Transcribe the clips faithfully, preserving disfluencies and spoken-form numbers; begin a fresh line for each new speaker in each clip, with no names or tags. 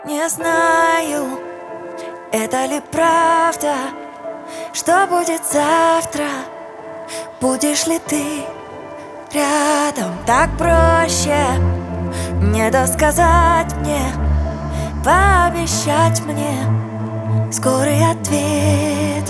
Не знаю, это ли правда, что будет завтра. Будешь ли ты рядом? Так проще не досказать мне, пообещать мне скорый ответ.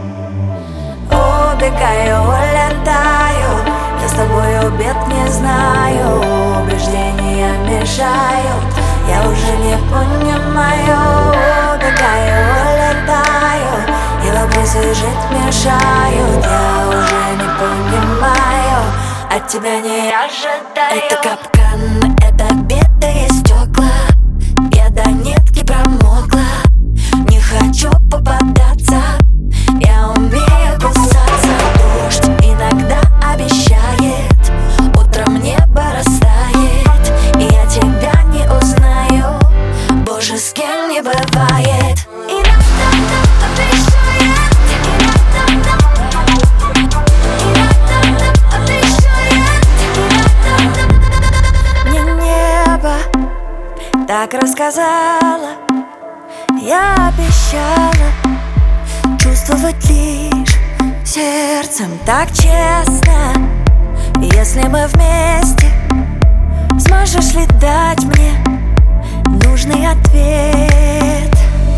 Убегаю, улетаю, я с тобою бед не знаю. Убеждения мешают, я уже не понимаю. Убегаю, улетаю, и вопросы жить мешают. Я уже не понимаю, от тебя не ожидаю. Это капкан, это битые стекла, я до нитки промокла. Не хочу попадаться, я умею кусаться. Дождь иногда обещает, утром небо растает, и я тебя не узнаю, боже, с кем не бывает. Иногда обещает, иногда обещает, иногда. Мне небо так рассказала, я обещала чувствовать лишь сердцем так честно. Если мы вместе, сможешь ли дать мне нужный ответ?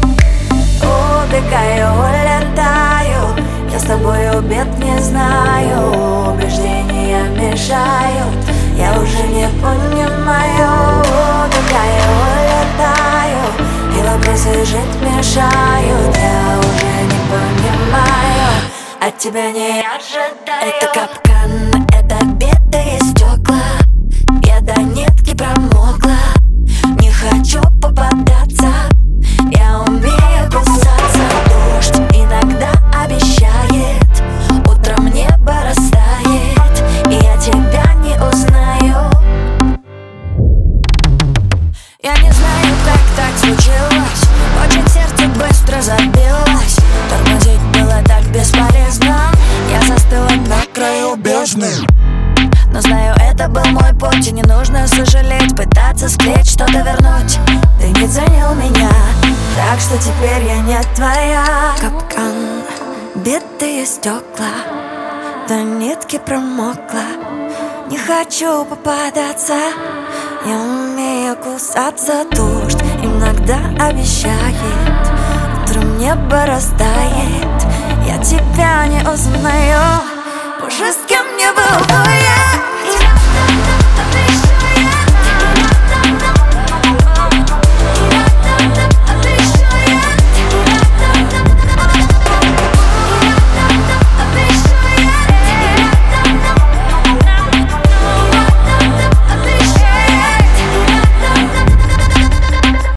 Убегаю, улетаю, я с тобою бед не знаю. Убеждения мешают, я уже не понимаю. Убегаю, улетаю, и вопросы жить мешают. Я уже не понимаю, от тебя не ожидаю. Это капкан, это битые стекла, я до нитки промокла. Не хочу попадаться, я умею кусаться. Дождь иногда обещает, утром небо растает, и я тебя не узнаю. Я не знаю, как так случилось, очень сердце быстро забилось. Тормозить было так бесполезно, я застыла на краю бездны. Но знаю, это был мой путь, и не нужно сожалеть, пытаться склеить, что-то вернуть. Ты не ценил меня, так что теперь я не твоя. Капкан, битые стекла, до нитки промокла. Не хочу попадаться, я умею кусаться. Дождь иногда обещает, утром небо растает, я тебя не узнаю, боже, с кем мне бывает.